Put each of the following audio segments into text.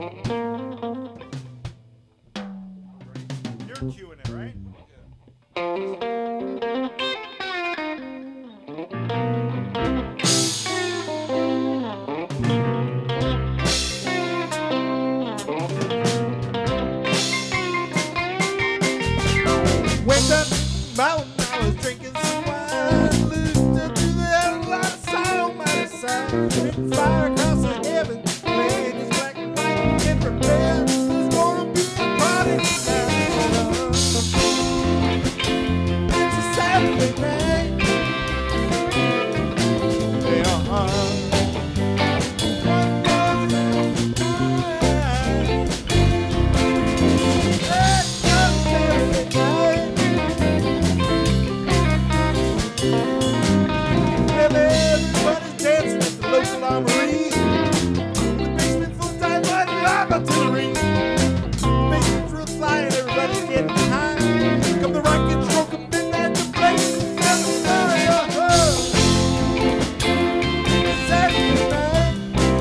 You're cueing it, right? Wake up, mountain, I was drinking some wine. Looked up to the headlights, saw my side. Written fire across the heaven, playing his black and white. Get prepared, there's gonna be a party tonight. It's a Saturday night. Yeah, everybody's dancing at the local armory. The basement full time, but I'm artillery. The basement's real flying, everybody's getting high. Come the rock and stroke of midnight, the place is never sorry. Saturday night.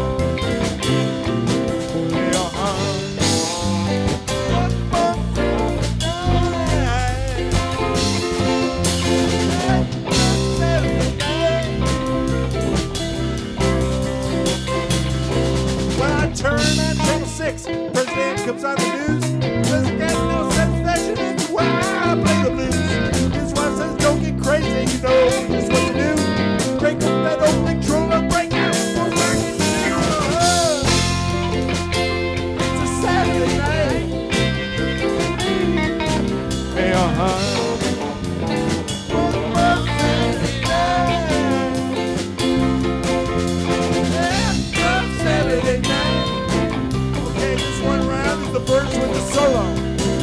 One more Saturday night. Saturday night. When I turn on channel 6, President comes on the news. Doesn't get no satisfaction, it's where I play the blues. His wife says, don't get crazy, you know just what to do. Break up that old controller, break out for rock and roll. It's a Saturday night. Hey, One more Saturday night. Saturday night. Okay, this one round is the Birds with the solo.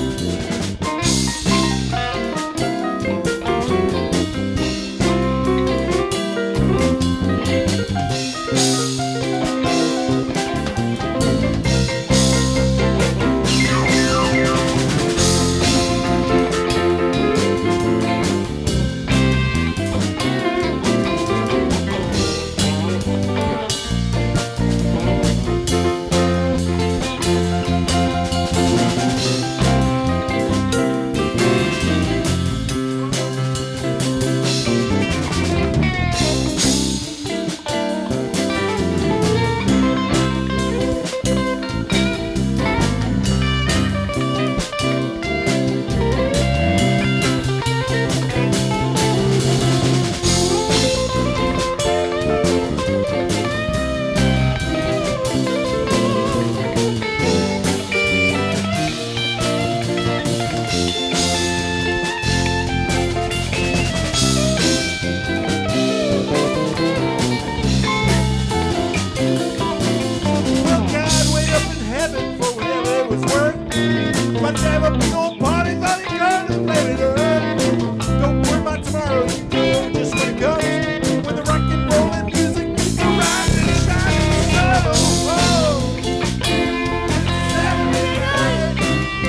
Well, God, way up in heaven for whatever it was worth. But to have a big old party, thought he contemplated earth. Don't worry about tomorrow, you know just when it comes. When the rock and roll and music meets the rise and shine in the sun. Oh, it's Saturday night.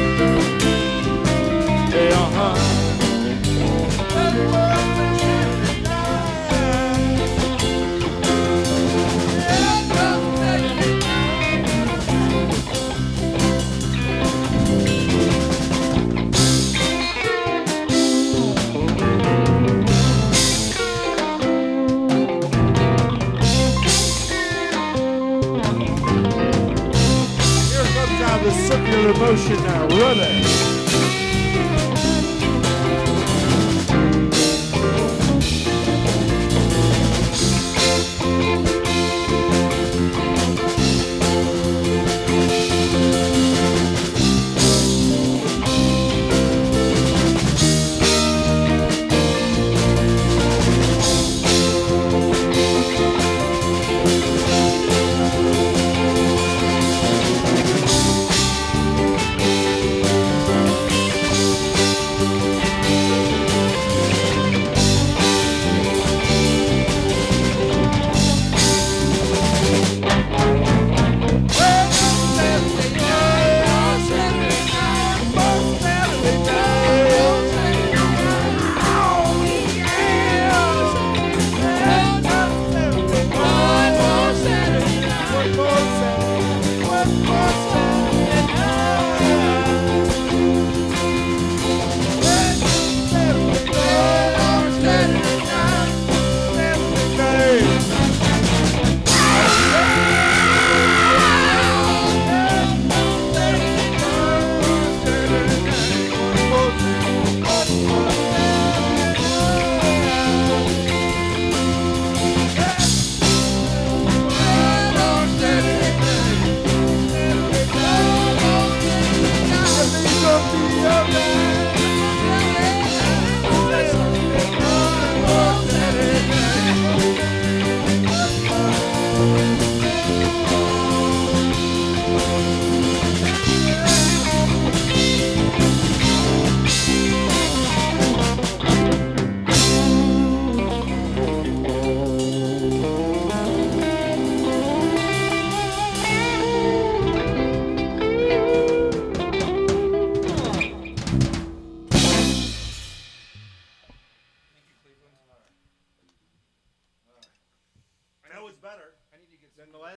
Yeah, One more Saturday night. Yeah, Saturday night. Here comes out the circular motion now, rubber. better I need to get than some. the last